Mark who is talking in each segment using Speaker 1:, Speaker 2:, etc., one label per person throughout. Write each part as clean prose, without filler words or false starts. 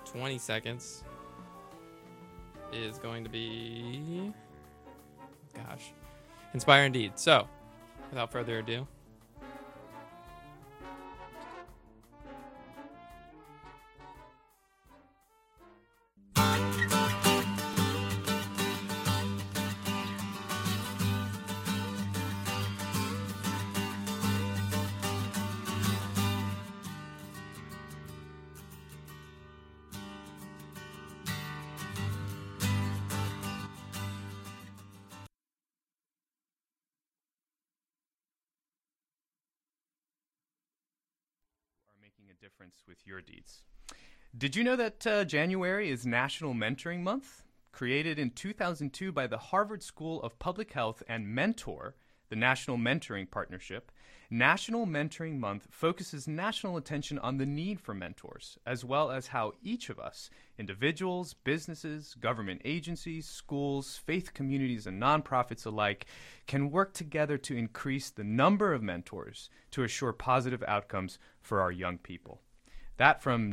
Speaker 1: 20 seconds is going to be, gosh, Inspire Indeed. So, without further ado,
Speaker 2: making a difference with your deeds. Did you know that January is National Mentoring Month? Created in 2002 by the Harvard School of Public Health and Mentor, the National Mentoring Partnership, National Mentoring Month focuses national attention on the need for mentors, as well as how each of us, individuals, businesses, government agencies, schools, faith communities, and nonprofits alike, can work together to increase the number of mentors to assure positive outcomes for our young people. That from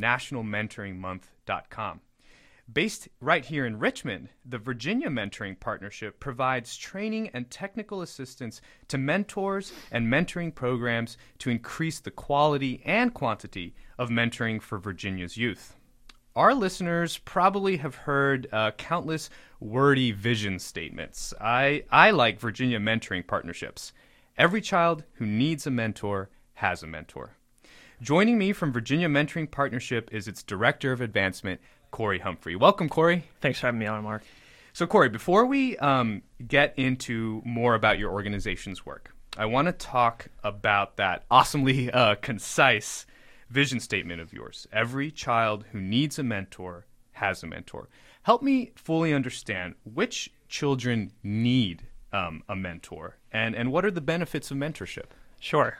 Speaker 2: nationalmentoringmonth.com. Based right here in Richmond, the Virginia Mentoring Partnership provides training and technical assistance to mentors and mentoring programs to increase the quality and quantity of mentoring for Virginia's youth. Our listeners probably have heard countless wordy vision statements. I like Virginia Mentoring Partnerships. Every child who needs a mentor has a mentor. Joining me from Virginia Mentoring Partnership is its Director of Advancement, Corey Humphrey. Welcome, Corey.
Speaker 3: Thanks for having me on, Mark.
Speaker 2: So, Corey, before we get into more about your organization's work, I want to talk about that awesomely concise vision statement of yours. Every child who needs a mentor has a mentor. Help me fully understand which children need a mentor, and what are the benefits of mentorship?
Speaker 3: Sure.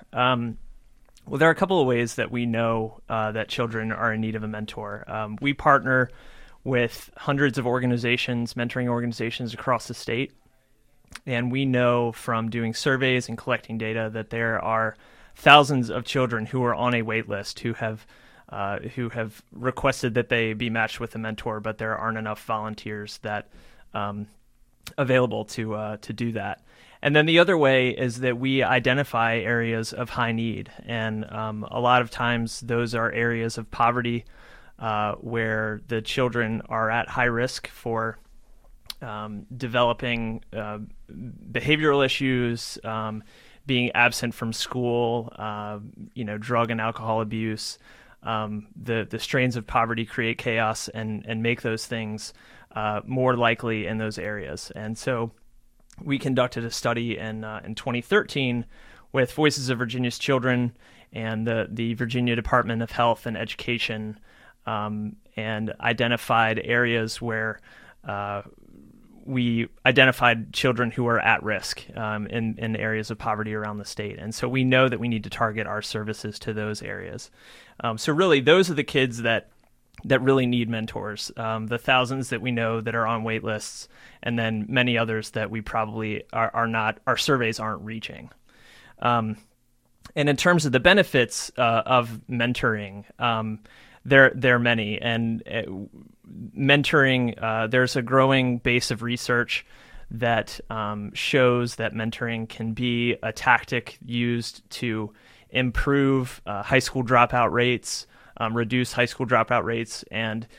Speaker 3: Well, there are a couple of ways that we know that children are in need of a mentor. We partner with hundreds of organizations, mentoring organizations across the state, and we know from doing surveys and collecting data that there are thousands of children who are on a wait list who have requested that they be matched with a mentor, but there aren't enough volunteers that available to do that. And then the other way is that we identify areas of high need. And a lot of times those are areas of poverty where the children are at high risk for developing behavioral issues, being absent from school, drug and alcohol abuse. The strains of poverty create chaos and make those things more likely in those areas. And so we conducted a study in 2013 with Voices of Virginia's Children and the Virginia Department of Health and Education, and identified areas where we identified children who are at risk in areas of poverty around the state. And so we know that we need to target our services to those areas. So really, those are the kids that really need mentors, the thousands that we know that are on wait lists, and then many others that we probably are not, our surveys aren't reaching. And in terms of the benefits of mentoring, there are many. And mentoring, there's a growing base of research that shows that mentoring can be a tactic used to improve high school dropout rates, reduce high school dropout rates, and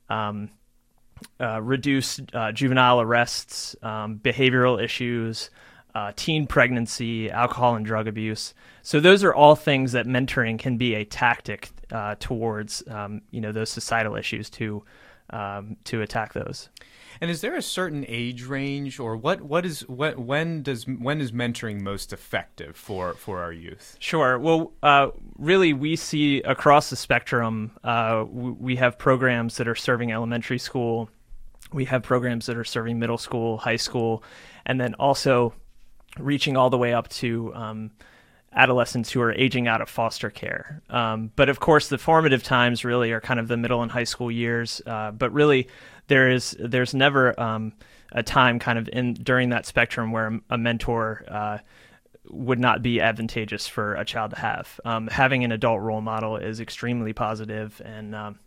Speaker 3: reduce juvenile arrests, behavioral issues, teen pregnancy, alcohol and drug abuse. So those are all things that mentoring can be a tactic towards, those societal issues to attack those.
Speaker 2: And is there a certain age range, or when is mentoring most effective for our youth?
Speaker 3: Sure. Well, really, we see across the spectrum. We have programs that are serving elementary school. We have programs that are serving middle school, high school, and then also reaching all the way up to adolescents who are aging out of foster care. But of course, the formative times really are kind of the middle and high school years. But really, there's never a time kind of during that spectrum where a mentor would not be advantageous for a child to have. Having an adult role model is extremely positive, and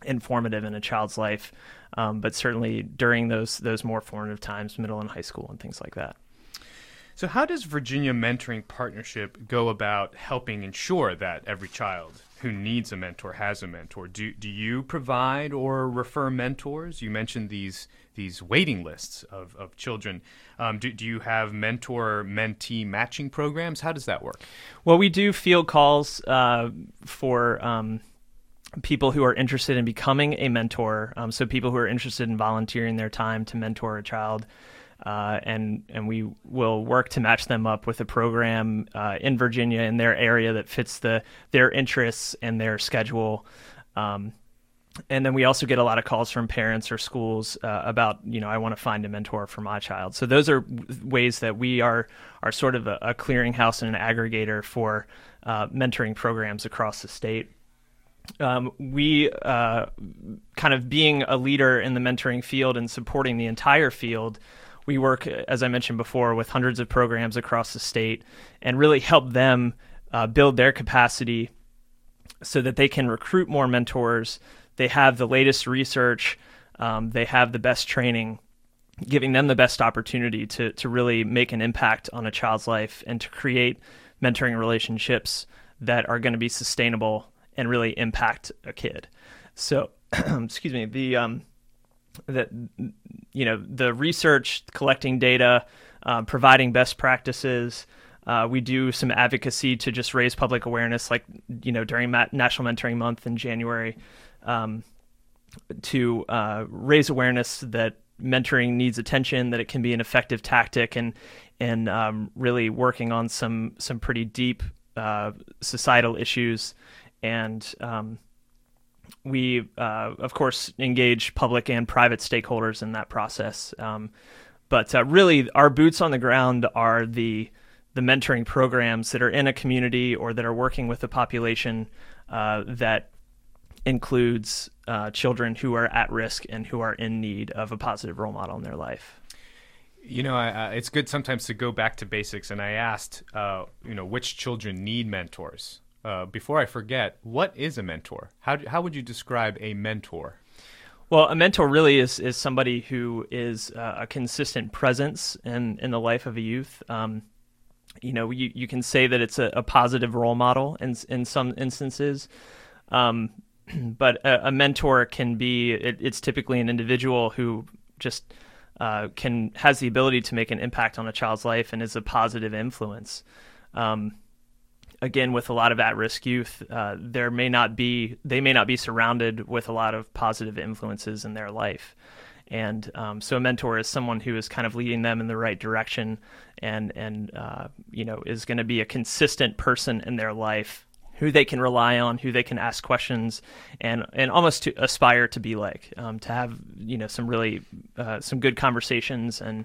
Speaker 3: informative in a child's life, but certainly during those more formative times, middle and high school and things like that.
Speaker 2: So how does Virginia Mentoring Partnership go about helping ensure that every child who needs a mentor has a mentor? Do you provide or refer mentors? You mentioned these waiting lists of children. Do you have mentor-mentee matching programs? How does that work?
Speaker 3: Well, we do field calls for people who are interested in becoming a mentor, so people who are interested in volunteering their time to mentor a child. And we will work to match them up with a program in Virginia in their area that fits their interests and their schedule. And then we also get a lot of calls from parents or schools about, I want to find a mentor for my child. So those are ways that we are sort of a clearinghouse and an aggregator for mentoring programs across the state. We kind of being a leader in the mentoring field and supporting the entire field. We work, as I mentioned before, with hundreds of programs across the state and really help them build their capacity so that they can recruit more mentors. They have the latest research. They have the best training, giving them the best opportunity to really make an impact on a child's life and to create mentoring relationships that are going to be sustainable and really impact a kid. So, excuse me, the research, collecting data, providing best practices. We do some advocacy to just raise public awareness, like, during National Mentoring Month in January, to raise awareness that mentoring needs attention, that it can be an effective tactic, and really working on some pretty deep societal issues. And we, of course, engage public and private stakeholders in that process. But really, our boots on the ground are the mentoring programs that are in a community or that are working with a population that includes children who are at risk and who are in need of a positive role model in their life.
Speaker 2: It's good sometimes to go back to basics. And I asked, which children need mentors? Before I forget, what is a mentor? How would you describe a mentor?
Speaker 3: Well, a mentor really is somebody who is a consistent presence in the life of a youth. You can say that it's a positive role model in some instances, but a mentor can be, it's typically an individual who just has the ability to make an impact on a child's life and is a positive influence. Again, with a lot of at-risk youth, they may not be surrounded with a lot of positive influences in their life. And so a mentor is someone who is kind of leading them in the right direction and is going to be a consistent person in their life who they can rely on, who they can ask questions and almost to aspire to be like, to have, some really, some good conversations. And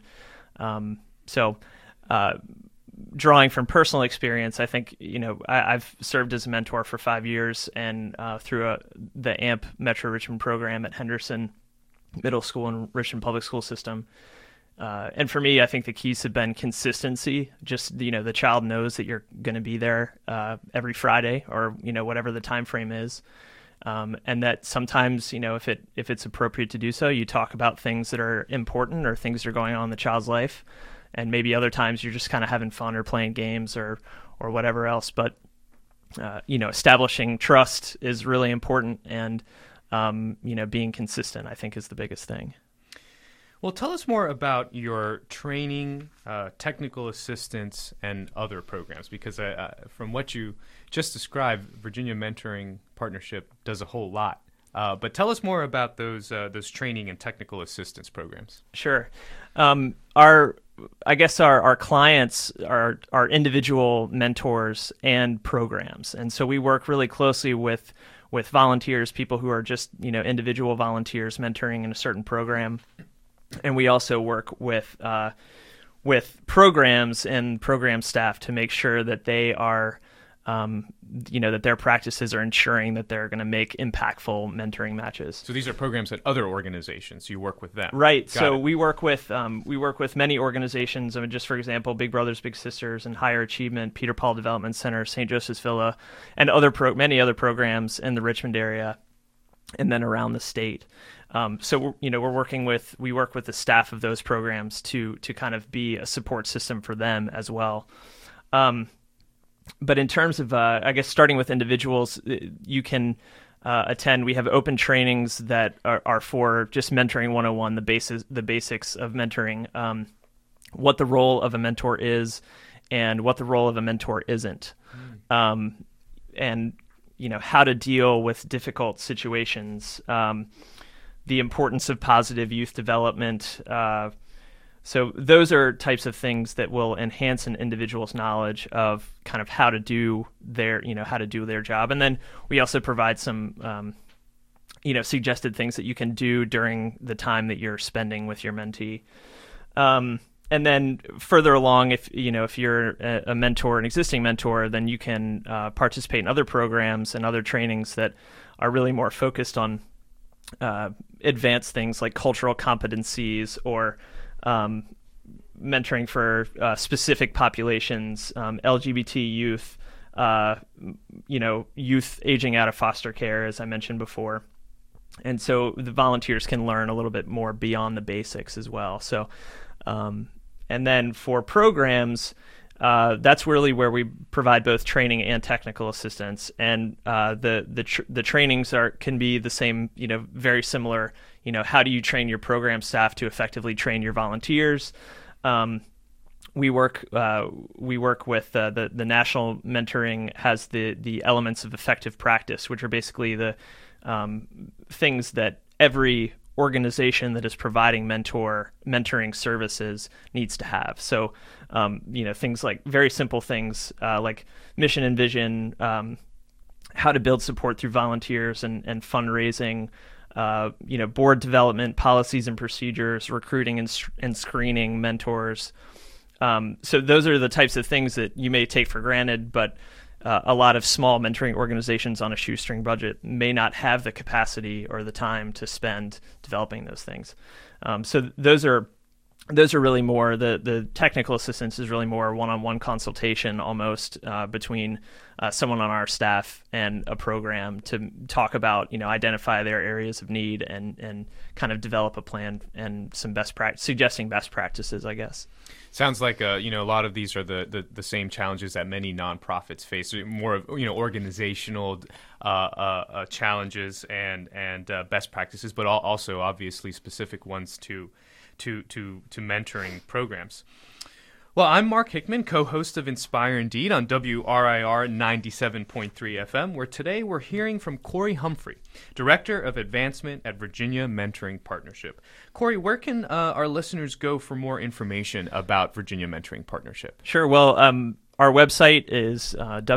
Speaker 3: drawing from personal experience, I think, I've served as a mentor for 5 years and through the AMP Metro Richmond program at Henderson Middle School and Richmond Public School System. And for me, I think the keys have been consistency. Just, the child knows that you're going to be there every Friday or, whatever the time frame is. And that sometimes, if it's appropriate to do so, you talk about things that are important or things that are going on in the child's life. And maybe other times you're just kind of having fun or playing games or whatever else. But, establishing trust is really important. And, being consistent, I think, is the biggest thing.
Speaker 2: Well, tell us more about your training, technical assistance, and other programs, because from what you just described, Virginia Mentoring Partnership does a whole lot. But tell us more about those training and technical assistance programs.
Speaker 3: Sure. Our clients are individual mentors and programs. And so we work really closely with volunteers, people who are just, individual volunteers mentoring in a certain program. And we also work with programs and program staff to make sure that they are, that their practices are ensuring that they're going to make impactful mentoring matches.
Speaker 2: So these are programs at other organizations. You work with them,
Speaker 3: right? We work with many organizations. I mean, just for example, Big Brothers Big Sisters and Higher Achievement, Peter Paul Development Center, St. Joseph's Villa, and many other programs in the Richmond area. and then around the state. So we work with the staff of those programs to kind of be a support system for them as well. But in terms of, I guess, starting with individuals, you can attend. We have open trainings that are for just mentoring 101, the basics of mentoring, what the role of a mentor is, and what the role of a mentor isn't, and how to deal with difficult situations, the importance of positive youth development. So those are types of things that will enhance an individual's knowledge of kind of how to do their job. And then we also provide some, suggested things that you can do during the time that you're spending with your mentee. And then further along, if you're a mentor, an existing mentor, then you can participate in other programs and other trainings that are really more focused on advanced things like cultural competencies or mentoring for specific populations, LGBT youth, youth aging out of foster care, as I mentioned before. And so the volunteers can learn a little bit more beyond the basics as well. So, and then for programs, that's really where we provide both training and technical assistance. And the trainings can be the same, very similar. How do you train your program staff to effectively train your volunteers? We work with the National Mentoring has the elements of effective practice, which are basically the things that every organization that is providing mentoring services needs to have. So, things like very simple things like mission and vision, how to build support through volunteers and fundraising, board development, policies and procedures, recruiting and screening mentors. So those are the types of things that you may take for granted, but a lot of small mentoring organizations on a shoestring budget may not have the capacity or the time to spend developing those things. So those are really more, the technical assistance is really more one-on-one consultation almost between someone on our staff and a program to talk about, identify their areas of need and kind of develop a plan and some suggesting best practices, I guess.
Speaker 2: Sounds like a lot of these are the same challenges that many nonprofits face, more of organizational challenges and best practices, but also obviously specific ones to mentoring programs. Well, I'm Mark Hickman, co-host of Inspire Indeed on WRIR 97.3 FM, where today we're hearing from Corey Humphrey, Director of Advancement at Virginia Mentoring Partnership. Corey, where can our listeners go for more information about Virginia Mentoring Partnership?
Speaker 3: Sure. Well, our website is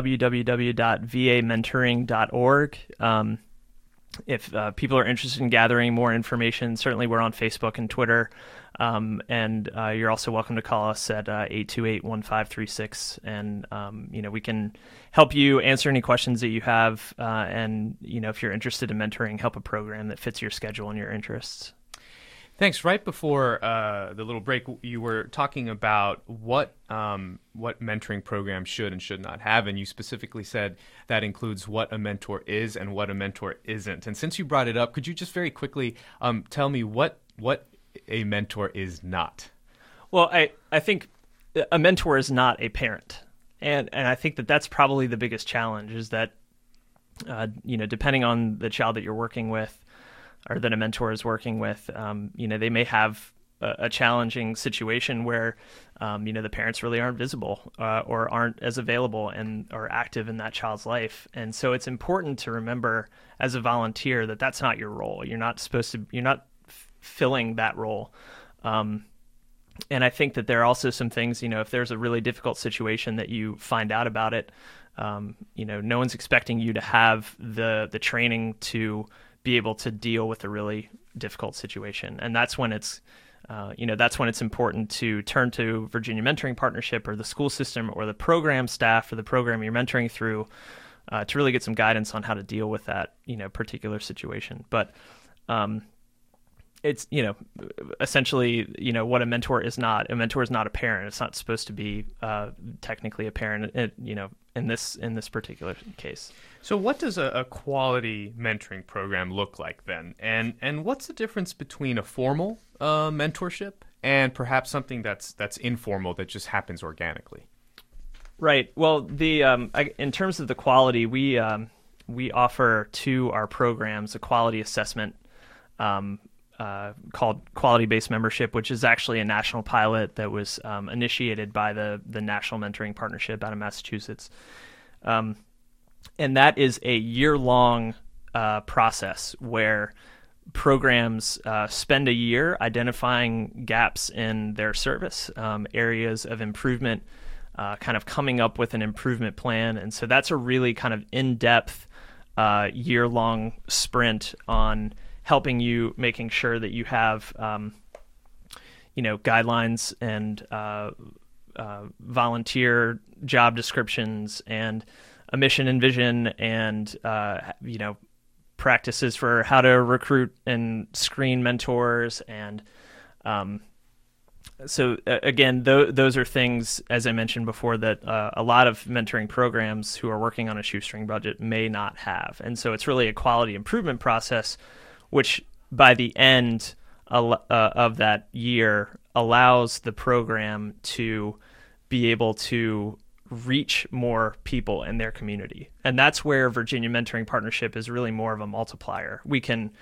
Speaker 3: www.vamentoring.org. If people are interested in gathering more information, certainly we're on Facebook and Twitter. And you're also welcome to call us at 828-1536. And, we can help you answer any questions that you have. And, if you're interested in mentoring, help a program that fits your schedule and your interests.
Speaker 2: Thanks. Right before the little break, you were talking about what mentoring programs should and should not have, and you specifically said that includes what a mentor is and what a mentor isn't. And since you brought it up, could you just very quickly tell me what a mentor is not?
Speaker 3: Well, I think a mentor is not a parent, and I think that's probably the biggest challenge is that depending on the child that you're working with, or that a mentor is working with, they may have a challenging situation where, the parents really aren't visible or aren't as available and are active in that child's life. And so it's important to remember as a volunteer that that's not your role. You're not filling that role. And I think that there are also some things, if there's a really difficult situation that you find out about it, no one's expecting you to have the training to be able to deal with a really difficult situation. And that's when it's important to turn to Virginia Mentoring Partnership or the school system or the program staff or the program you're mentoring through to really get some guidance on how to deal with that, particular situation. But, it's, essentially, what a mentor is not. A mentor is not a parent. It's not supposed to be technically a parent, in this particular case.
Speaker 2: So what does a quality mentoring program look like then? And what's the difference between a formal mentorship and perhaps something that's informal that just happens organically?
Speaker 3: Right. Well, in terms of the quality, we offer to our programs a quality assessment called Quality-Based Membership, which is actually a national pilot that was initiated by the National Mentoring Partnership out of Massachusetts. And that is a year-long process where programs spend a year identifying gaps in their service, areas of improvement, kind of coming up with an improvement plan. And so that's a really kind of in-depth year-long sprint on helping you, making sure that you have, guidelines and volunteer job descriptions and a mission and vision and, practices for how to recruit and screen mentors. And so again, those are things, as I mentioned before, that a lot of mentoring programs who are working on a shoestring budget may not have. And so it's really a quality improvement process, which by the end of that year allows the program to be able to reach more people in their community. And that's where Virginia Mentoring Partnership is really more of a multiplier. We can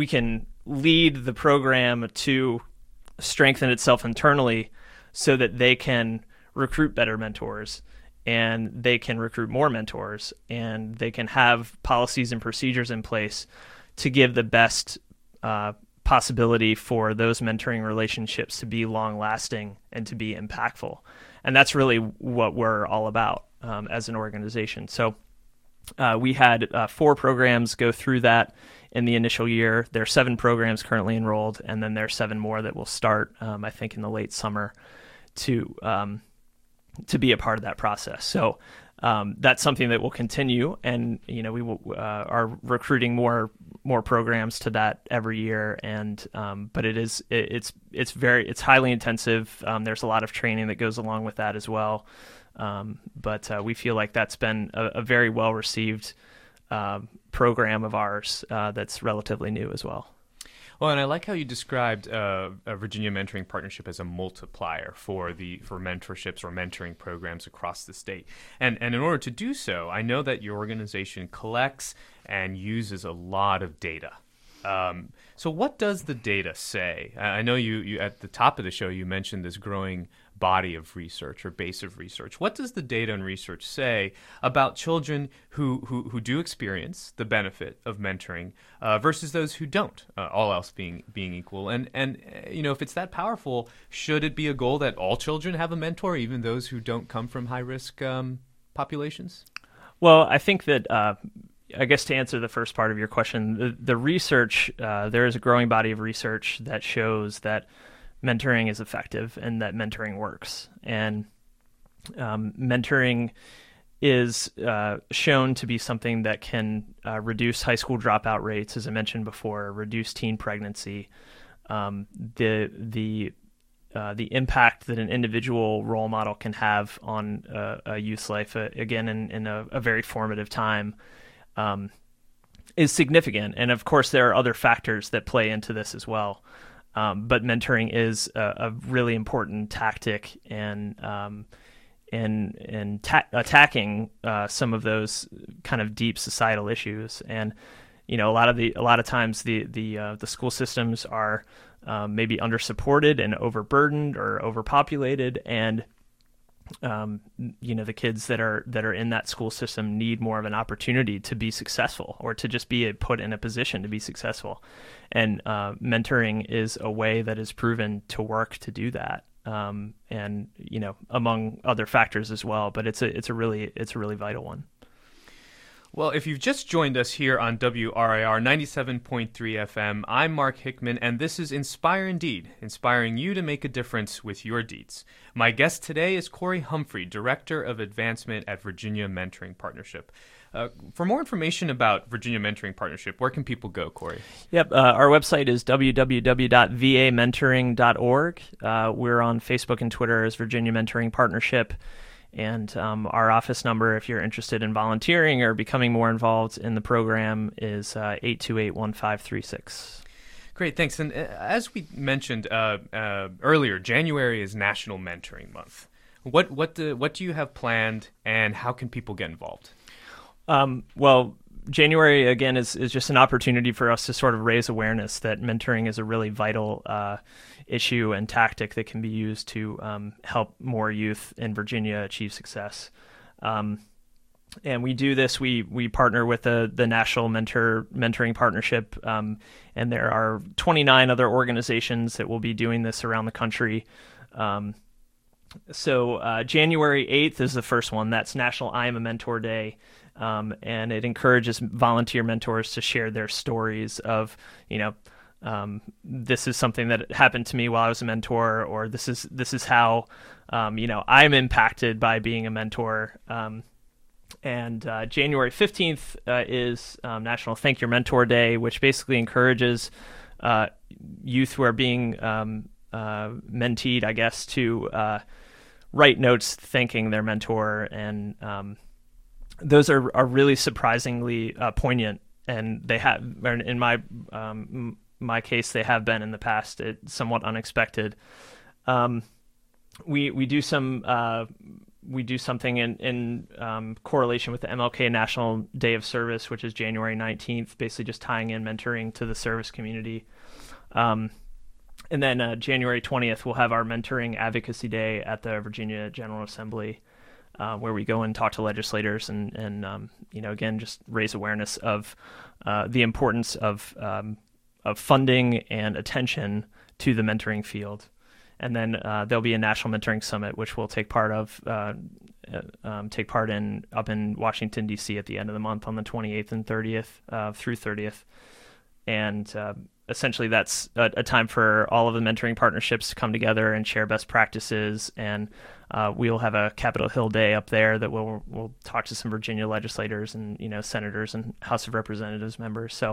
Speaker 3: lead the program to strengthen itself internally so that they can recruit better mentors and they can recruit more mentors and they can have policies and procedures in place to give the best possibility for those mentoring relationships to be long-lasting and to be impactful. And that's really what we're all about as an organization. So we had 4 programs go through that in the initial year. There are 7 programs currently enrolled, and then there are 7 more that will start, I think, in the late summer to be a part of that process. So that's something that will continue, and we are recruiting more programs to that every year. And but it's highly intensive. There's a lot of training that goes along with that as well. But we feel like that's been a very well received program of ours that's relatively new as well.
Speaker 2: Well, and I like how you described a Virginia Mentoring Partnership as a multiplier for mentorships or mentoring programs across the state. And in order to do so, I know that your organization collects and uses a lot of data. So what does the data say? I know you at the top of the show, you mentioned this growing body of research or base of research. What does the data and research say about children who do experience the benefit of mentoring versus those who don't, all else being equal? And if it's that powerful, should it be a goal that all children have a mentor, even those who don't come from high-risk populations?
Speaker 3: Well, I think that I guess to answer the first part of your question, the research, there is a growing body of research that shows that mentoring is effective and that mentoring works. And mentoring is shown to be something that can reduce high school dropout rates, as I mentioned before, reduce teen pregnancy, the impact that an individual role model can have on a youth's life, again, in a very formative time, is significant. And of course, there are other factors that play into this as well. But mentoring is a really important tactic in attacking some of those kind of deep societal issues. And a lot of times the school systems are maybe undersupported and overburdened or overpopulated, and the kids that are in that school system need more of an opportunity to be successful or to just be put in a position to be successful. And mentoring is a way that is proven to work to do that. And among other factors as well, but it's a really vital one.
Speaker 2: Well, if you've just joined us here on WRIR 97.3 FM, I'm Mark Hickman, and this is Inspire Indeed, inspiring you to make a difference with your deeds. My guest today is Corey Humphrey, Director of Advancement at Virginia Mentoring Partnership. For more information about Virginia Mentoring Partnership, where can people go, Corey?
Speaker 3: Yep, our website is www.vamentoring.org. We're on Facebook and Twitter as Virginia Mentoring Partnership. And our office number, if you're interested in volunteering or becoming more involved in the program, is 828-1536.
Speaker 2: Great, thanks. And as we mentioned earlier, January is National Mentoring Month. What do you have planned, and how can people get involved?
Speaker 3: Well, January, again, is just an opportunity for us to sort of raise awareness that mentoring is a really vital issue and tactic that can be used to help more youth in Virginia achieve success. And we do this, we partner with the National Mentoring Partnership, and there are 29 other organizations that will be doing this around the country. So January 8th is the first one. That's National I Am a Mentor Day. And it encourages volunteer mentors to share their stories of, this is something that happened to me while I was a mentor, or this is how, I'm impacted by being a mentor. And January 15th is National Thank Your Mentor Day, which basically encourages youth who are being menteed, I guess, to write notes thanking their mentor, and those are really surprisingly poignant, and they have, in my case, they have been in the past. It's somewhat unexpected. We do something in correlation with the MLK National Day of Service, which is January 19th, basically just tying in mentoring to the service community. And then January 20th, we'll have our Mentoring Advocacy Day at the Virginia General Assembly, where we go and talk to legislators and again, just raise awareness of the importance of funding and attention to the mentoring field. And then there'll be a National Mentoring Summit, which we'll take part in up in Washington, D.C. at the end of the month on the 28th and 30th through 30th. And essentially that's a time for all of the mentoring partnerships to come together and share best practices. And we'll have a Capitol Hill Day up there that we'll talk to some Virginia legislators and senators and House of Representatives members. So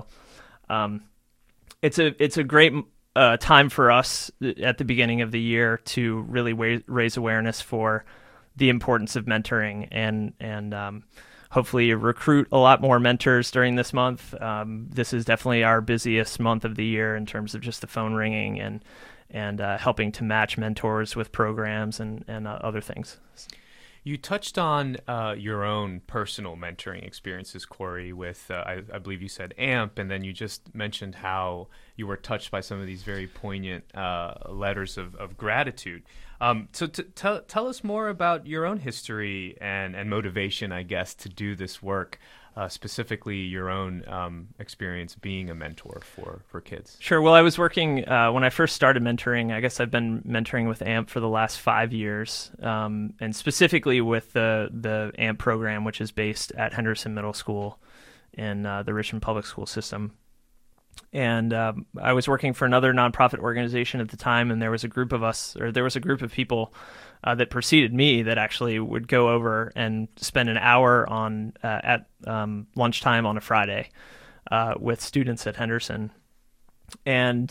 Speaker 3: it's a great time for us at the beginning of the year to really raise awareness for the importance of mentoring and hopefully recruit a lot more mentors during this month. This is definitely our busiest month of the year in terms of just the phone ringing and helping to match mentors with programs and other things.
Speaker 2: You touched on your own personal mentoring experiences, Corey, with, I believe you said AMP, and then you just mentioned how you were touched by some of these very poignant letters of gratitude. So tell us more about your own history and motivation, I guess, to do this work, specifically your own experience being a mentor for kids.
Speaker 3: Sure. Well, I was working, when I first started mentoring, I guess I've been mentoring with AMP for the last 5 years, and specifically with the AMP program, which is based at Henderson Middle School in the Richmond Public School System. And I was working for another nonprofit organization at the time, and there was a group of people that preceded me that actually would go over and spend an hour at lunchtime on a Friday with students at Henderson. And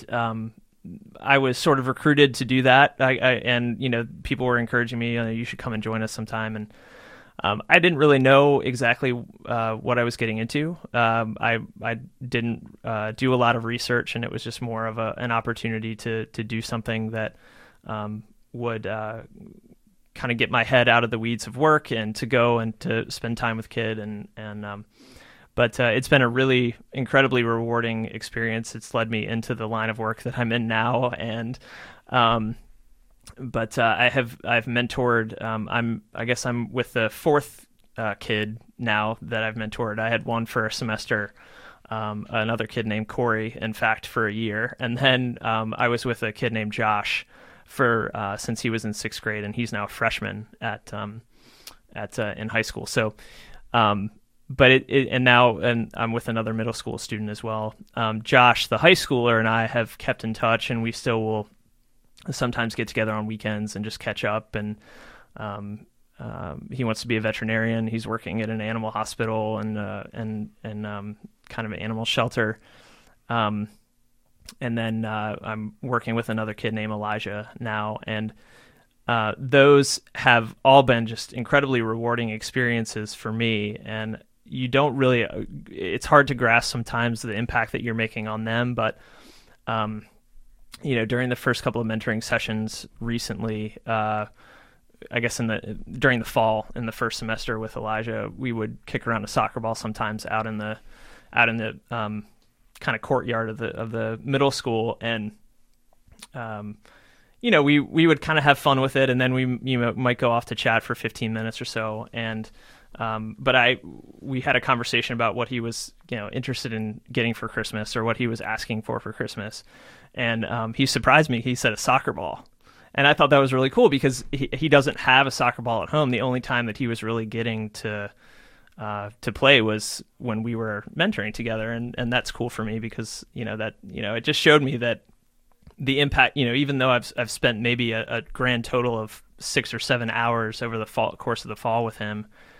Speaker 3: I was sort of recruited to do that, and people were encouraging me, you should come and join us sometime. And I didn't really know exactly what I was getting into. I didn't do a lot of research, and it was just more of an opportunity to do something that would kind of get my head out of the weeds of work and to go and to spend time with kid. But it's been a really incredibly rewarding experience. It's led me into the line of work that I'm in now, and But I've mentored. I'm with the fourth kid now that I've mentored. I had one for a semester, another kid named Corey, in fact, for a year, and then I was with a kid named Josh for since he was in 6th grade, and he's now a freshman in high school. So and I'm with another middle school student as well. Josh, the high schooler, and I have kept in touch, and we still will sometimes get together on weekends and just catch up. And he wants to be a veterinarian. He's working at an animal hospital and kind of an animal shelter. And then I'm working with another kid named Elijah now, and those have all been just incredibly rewarding experiences for me. And you don't really, it's hard to grasp sometimes the impact that you're making on them. But, during the first couple of mentoring sessions recently, I guess during the fall in the first semester with Elijah, we would kick around a soccer ball sometimes out in the kind of courtyard of the middle school. And, we would kind of have fun with it, and then we might go off to chat for 15 minutes or so. And but we had a conversation about what he was interested in getting for Christmas, or what he was asking for Christmas, and he surprised me. He said a soccer ball, and I thought that was really cool because he doesn't have a soccer ball at home. The only time that he was really getting to play was when we were mentoring together, and that's cool for me because it just showed me that the impact, even though I've spent maybe a grand total of 6 or 7 hours over the course of the fall with him,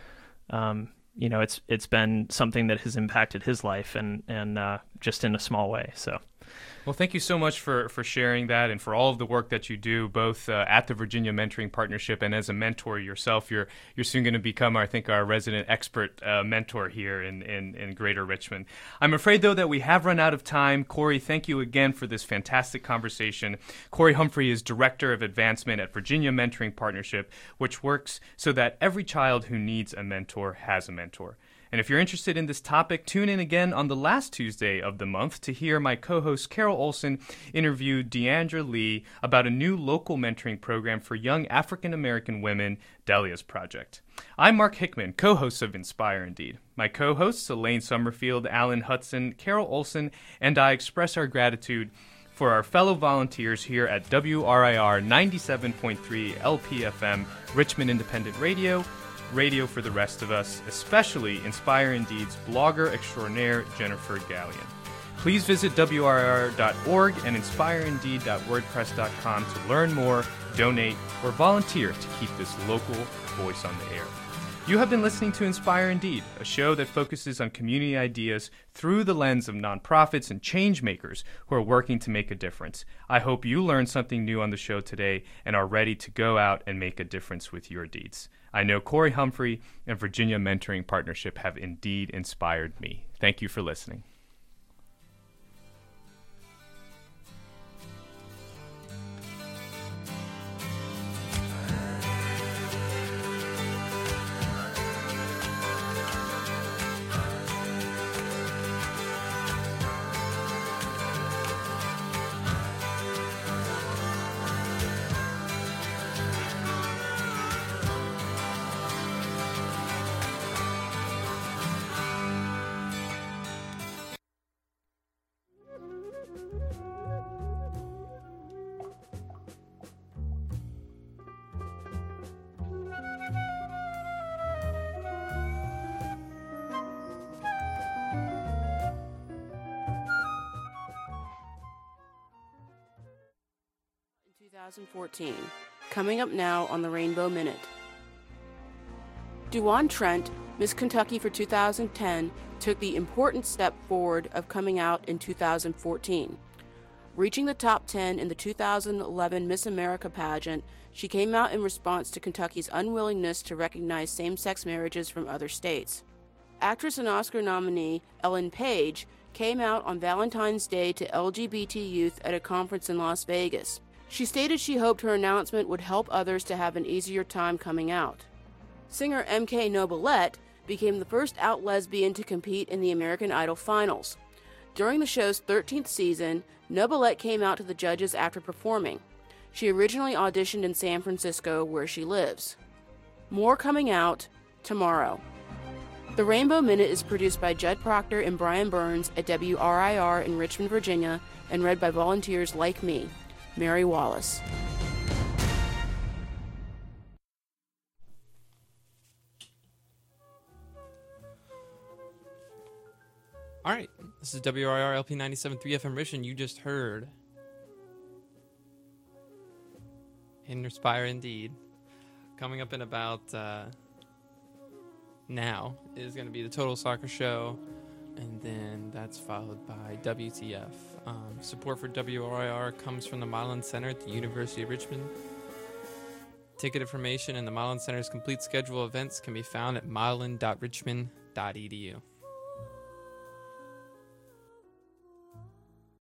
Speaker 3: it's been something that has impacted his life and just in a small way. So.
Speaker 2: Well, thank you so much for sharing that and for all of the work that you do, both at the Virginia Mentoring Partnership and as a mentor yourself. You're soon going to become, I think, our resident expert mentor here in Greater Richmond. I'm afraid, though, that we have run out of time. Corey, thank you again for this fantastic conversation. Corey Humphrey is Director of Advancement at Virginia Mentoring Partnership, which works so that every child who needs a mentor has a mentor. And if you're interested in this topic, tune in again on the last Tuesday of the month to hear my co-host Carol Olson interview Deandra Lee about a new local mentoring program for young African-American women, Delia's Project. I'm Mark Hickman, co-host of Inspire Indeed. My co-hosts, Elaine Summerfield, Alan Hudson, Carol Olson, and I express our gratitude for our fellow volunteers here at WRIR 97.3 LPFM, Richmond Independent Radio for the rest of us, especially Inspire Indeed's blogger extraordinaire, Jennifer Gallion. Please visit WRIR.org and inspireindeed.wordpress.com to learn more, donate, or volunteer to keep this local voice on the air. You have been listening to Inspire Indeed, a show that focuses on community ideas through the lens of nonprofits and change makers who are working to make a difference. I hope you learned something new on the show today and are ready to go out and make a difference with your deeds. I know Corey Humphrey and Virginia Mentoring Partnership have indeed inspired me. Thank you for listening.
Speaker 4: In 2014, coming up now on the Rainbow Minute. DeJuan Trent, Miss Kentucky for 2010, took the important step forward of coming out in 2014. Reaching the top 10 in the 2011 Miss America pageant, she came out in response to Kentucky's unwillingness to recognize same-sex marriages from other states. Actress and Oscar nominee Ellen Page came out on Valentine's Day to LGBT youth at a conference in Las Vegas. She stated she hoped her announcement would help others to have an easier time coming out. Singer MK Nobilette became the first out lesbian to compete in the American Idol finals. During the show's 13th season, Nobilette came out to the judges after performing. She originally auditioned in San Francisco, where she lives. More coming out tomorrow. The Rainbow Minute is produced by Judd Proctor and Brian Burns at WRIR in Richmond, Virginia, and read by volunteers like me, Mary Wallace.
Speaker 1: All right, this is WRIR LP 97.3 FM Richmond. You just heard Inspire Indeed. Coming up in about now is going to be the Total Soccer Show, and then that's followed by WTF. Support for WRIR comes from the Milan Center at the University of Richmond. Ticket information and the Milan Center's complete schedule of events can be found at milan.richmond.edu.